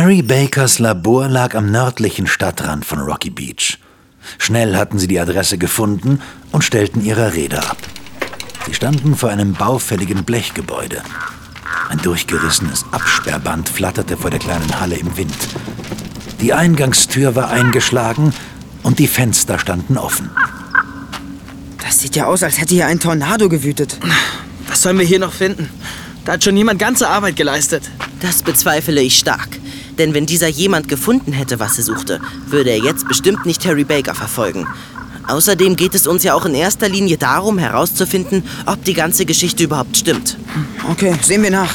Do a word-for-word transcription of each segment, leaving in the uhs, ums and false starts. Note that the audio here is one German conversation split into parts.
Harry Bakers Labor lag am nördlichen Stadtrand von Rocky Beach. Schnell hatten sie die Adresse gefunden und stellten ihre Räder ab. Sie standen vor einem baufälligen Blechgebäude. Ein durchgerissenes Absperrband flatterte vor der kleinen Halle im Wind. Die Eingangstür war eingeschlagen und die Fenster standen offen. Das sieht ja aus, als hätte hier ein Tornado gewütet. Was sollen wir hier noch finden? Da hat schon jemand ganze Arbeit geleistet. Das bezweifle ich stark. Denn wenn dieser jemand gefunden hätte, was er suchte, würde er jetzt bestimmt nicht Harry Baker verfolgen. Außerdem geht es uns ja auch in erster Linie darum, herauszufinden, ob die ganze Geschichte überhaupt stimmt. Okay, sehen wir nach.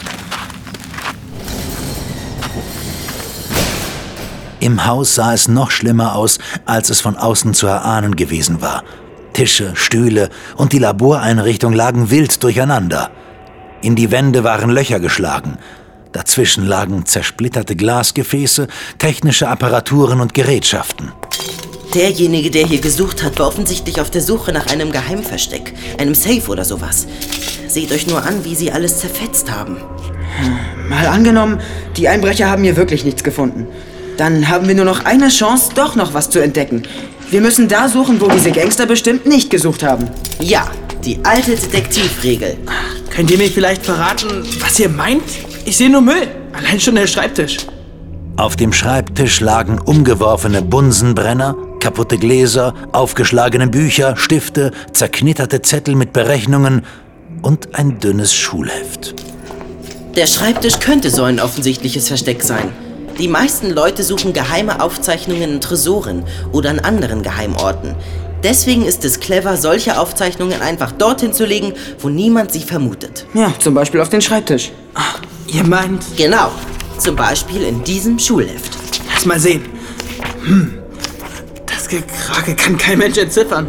Im Haus sah es noch schlimmer aus, als es von außen zu erahnen gewesen war. Tische, Stühle und die Laboreinrichtung lagen wild durcheinander. In die Wände waren Löcher geschlagen. Dazwischen lagen zersplitterte Glasgefäße, technische Apparaturen und Gerätschaften. Derjenige, der hier gesucht hat, war offensichtlich auf der Suche nach einem Geheimversteck, einem Safe oder sowas. Seht euch nur an, wie sie alles zerfetzt haben. Mal angenommen, die Einbrecher haben hier wirklich nichts gefunden. Dann haben wir nur noch eine Chance, doch noch was zu entdecken. Wir müssen da suchen, wo diese Gangster bestimmt nicht gesucht haben. Ja, die alte Detektivregel. Könnt ihr mir vielleicht verraten, was ihr meint? Ich sehe nur Müll. Allein schon der Schreibtisch. Auf dem Schreibtisch lagen umgeworfene Bunsenbrenner, kaputte Gläser, aufgeschlagene Bücher, Stifte, zerknitterte Zettel mit Berechnungen und ein dünnes Schulheft. Der Schreibtisch könnte so ein offensichtliches Versteck sein. Die meisten Leute suchen geheime Aufzeichnungen in Tresoren oder an anderen Geheimorten. Deswegen ist es clever, solche Aufzeichnungen einfach dorthin zu legen, wo niemand sie vermutet. Ja, zum Beispiel auf den Schreibtisch. Ach, ihr meint... Genau, zum Beispiel in diesem Schulheft. Lass mal sehen. Hm, das Gekrakel kann kein Mensch entziffern.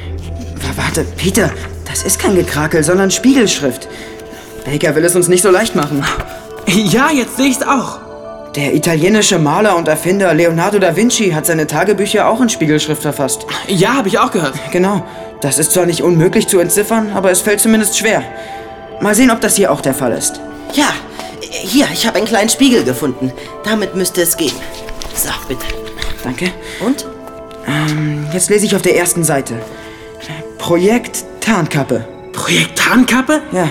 Warte, Peter, das ist kein Gekrakel, sondern Spiegelschrift. Baker will es uns nicht so leicht machen. Ja, jetzt sehe ich's auch. Der italienische Maler und Erfinder Leonardo da Vinci hat seine Tagebücher auch in Spiegelschrift verfasst. Ja, habe ich auch gehört. Genau. Das ist zwar nicht unmöglich zu entziffern, aber es fällt zumindest schwer. Mal sehen, ob das hier auch der Fall ist. Ja, hier, ich habe einen kleinen Spiegel gefunden. Damit müsste es gehen. So, bitte. Danke. Und? Ähm, jetzt lese ich auf der ersten Seite. Projekt Tarnkappe. Projekt Tarnkappe? Ja.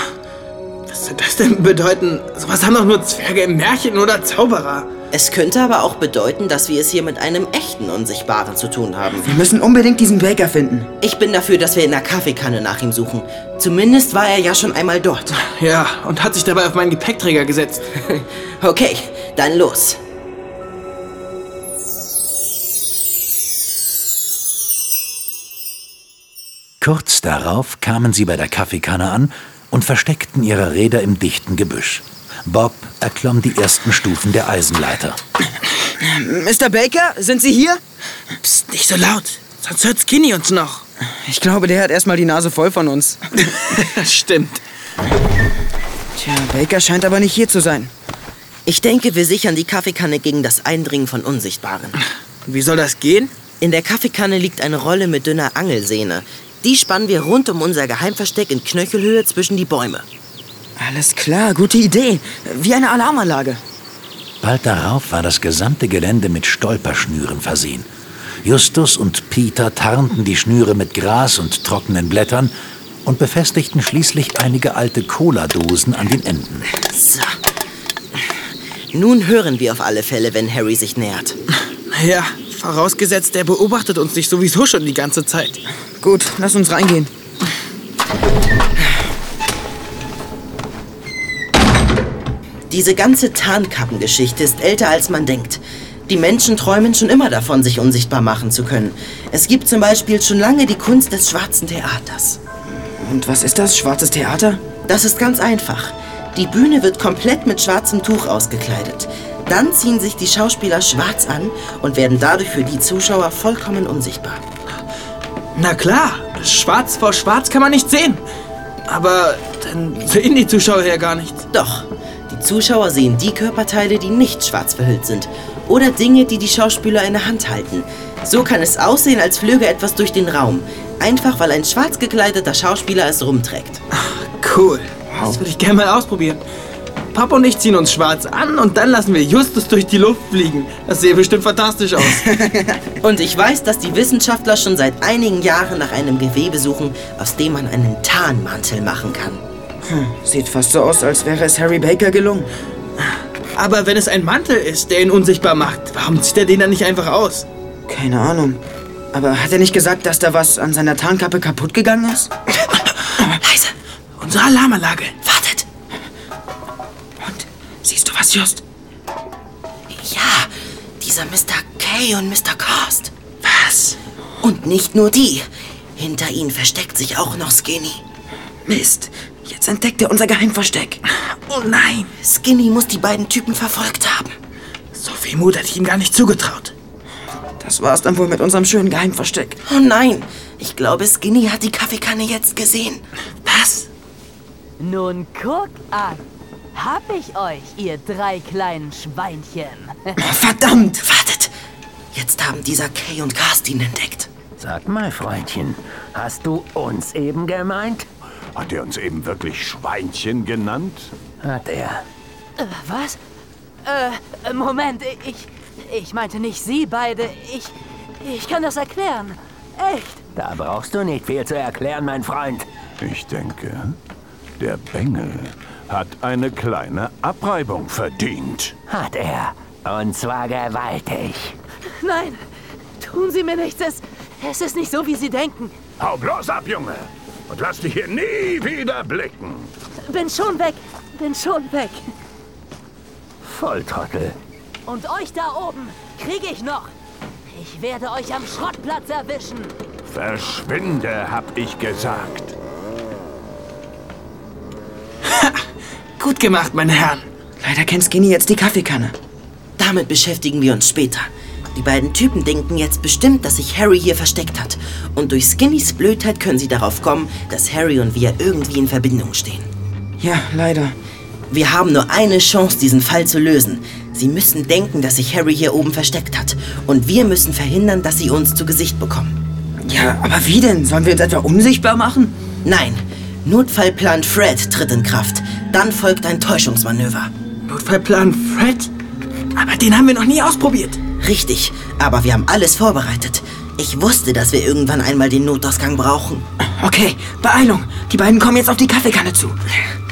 Was soll das denn bedeuten? Sowas haben doch nur Zwerge im Märchen oder Zauberer. Es könnte aber auch bedeuten, dass wir es hier mit einem echten Unsichtbaren zu tun haben. Wir müssen unbedingt diesen Baker finden. Ich bin dafür, dass wir in der Kaffeekanne nach ihm suchen. Zumindest war er ja schon einmal dort. Ja, und hat sich dabei auf meinen Gepäckträger gesetzt. Okay, dann los. Kurz darauf kamen sie bei der Kaffeekanne an und versteckten ihre Räder im dichten Gebüsch. Bob erklomm die ersten Stufen der Eisenleiter. Mister Baker, sind Sie hier? Psst, nicht so laut, sonst hört Skinny uns noch. Ich glaube, der hat erstmal die Nase voll von uns. Das stimmt. Tja, Baker scheint aber nicht hier zu sein. Ich denke, wir sichern die Kaffeekanne gegen das Eindringen von Unsichtbaren. Und wie soll das gehen? In der Kaffeekanne liegt eine Rolle mit dünner Angelsehne. Die spannen wir rund um unser Geheimversteck in Knöchelhöhe zwischen die Bäume. Alles klar, gute Idee. Wie eine Alarmanlage. Bald darauf war das gesamte Gelände mit Stolperschnüren versehen. Justus und Peter tarnten die Schnüre mit Gras und trockenen Blättern und befestigten schließlich einige alte Cola-Dosen an den Enden. So. Nun hören wir auf alle Fälle, wenn Harry sich nähert. Naja, vorausgesetzt, der beobachtet uns nicht sowieso schon die ganze Zeit. Gut, lass uns reingehen. Diese ganze Tarnkappengeschichte ist älter, als man denkt. Die Menschen träumen schon immer davon, sich unsichtbar machen zu können. Es gibt zum Beispiel schon lange die Kunst des schwarzen Theaters. Und was ist das, schwarzes Theater? Das ist ganz einfach. Die Bühne wird komplett mit schwarzem Tuch ausgekleidet. Dann ziehen sich die Schauspieler schwarz an und werden dadurch für die Zuschauer vollkommen unsichtbar. Na klar, schwarz vor schwarz kann man nicht sehen. Aber dann sehen die Zuschauer ja gar nichts. Doch, die Zuschauer sehen die Körperteile, die nicht schwarz verhüllt sind. Oder Dinge, die die Schauspieler in der Hand halten. So kann es aussehen, als flöge etwas durch den Raum. Einfach, weil ein schwarz gekleideter Schauspieler es rumträgt. Ach, cool. Das würde ich gerne mal ausprobieren. Pop und ich ziehen uns schwarz an und dann lassen wir Justus durch die Luft fliegen. Das sähe bestimmt fantastisch aus. Und ich weiß, dass die Wissenschaftler schon seit einigen Jahren nach einem Gewebe suchen, aus dem man einen Tarnmantel machen kann. Hm, sieht fast so aus, als wäre es Harry Baker gelungen. Aber wenn es ein Mantel ist, der ihn unsichtbar macht, warum zieht er den dann nicht einfach aus? Keine Ahnung. Aber hat er nicht gesagt, dass da was an seiner Tarnkappe kaputt gegangen ist? Leise! Unsere Alarmanlage. Wartet! Und? Siehst du was, Just? Ja, dieser Mister K und Mister Cast. Was? Und nicht nur die. Hinter ihnen versteckt sich auch noch Skinny. Mist. Jetzt entdeckt er unser Geheimversteck. Oh nein! Skinny muss die beiden Typen verfolgt haben. So viel Mut hätte ich ihm gar nicht zugetraut. Das war's dann wohl mit unserem schönen Geheimversteck. Oh nein! Ich glaube, Skinny hat die Kaffeekanne jetzt gesehen. Was? Nun guck an. Hab ich euch, ihr drei kleinen Schweinchen. Verdammt! Wartet! Jetzt haben dieser Kay und Cast ihn entdeckt. Sag mal, Freundchen, hast du uns eben gemeint? Hat er uns eben wirklich Schweinchen genannt? Hat er. Äh, was? Äh, Moment, ich... Ich meinte nicht Sie beide. Ich... Ich kann das erklären. Echt. Da brauchst du nicht viel zu erklären, mein Freund. Ich denke, der Bengel hat eine kleine Abreibung verdient. Hat er. Und zwar gewaltig. Nein, tun Sie mir nichts. Es, es ist nicht so, wie Sie denken. Hau bloß ab, Junge! Und lass dich hier nie wieder blicken. Bin schon weg. Bin schon weg. Volltrottel. Und euch da oben kriege ich noch. Ich werde euch am Schrottplatz erwischen. Verschwinde, hab ich gesagt. Ha! Gut gemacht, meine Herren. Leider kennt Skinny jetzt die Kaffeekanne. Damit beschäftigen wir uns später. Die beiden Typen denken jetzt bestimmt, dass sich Harry hier versteckt hat. Und durch Skinnys Blödheit können sie darauf kommen, dass Harry und wir irgendwie in Verbindung stehen. Ja, leider. Wir haben nur eine Chance, diesen Fall zu lösen. Sie müssen denken, dass sich Harry hier oben versteckt hat. Und wir müssen verhindern, dass sie uns zu Gesicht bekommen. Ja, aber wie denn? Sollen wir uns etwa unsichtbar machen? Nein, Notfallplan Fred tritt in Kraft. Dann folgt ein Täuschungsmanöver. Notfallplan Fred? Aber den haben wir noch nie ausprobiert. Richtig, aber wir haben alles vorbereitet. Ich wusste, dass wir irgendwann einmal den Notausgang brauchen. Okay, Beeilung. Die beiden kommen jetzt auf die Kaffeekanne zu.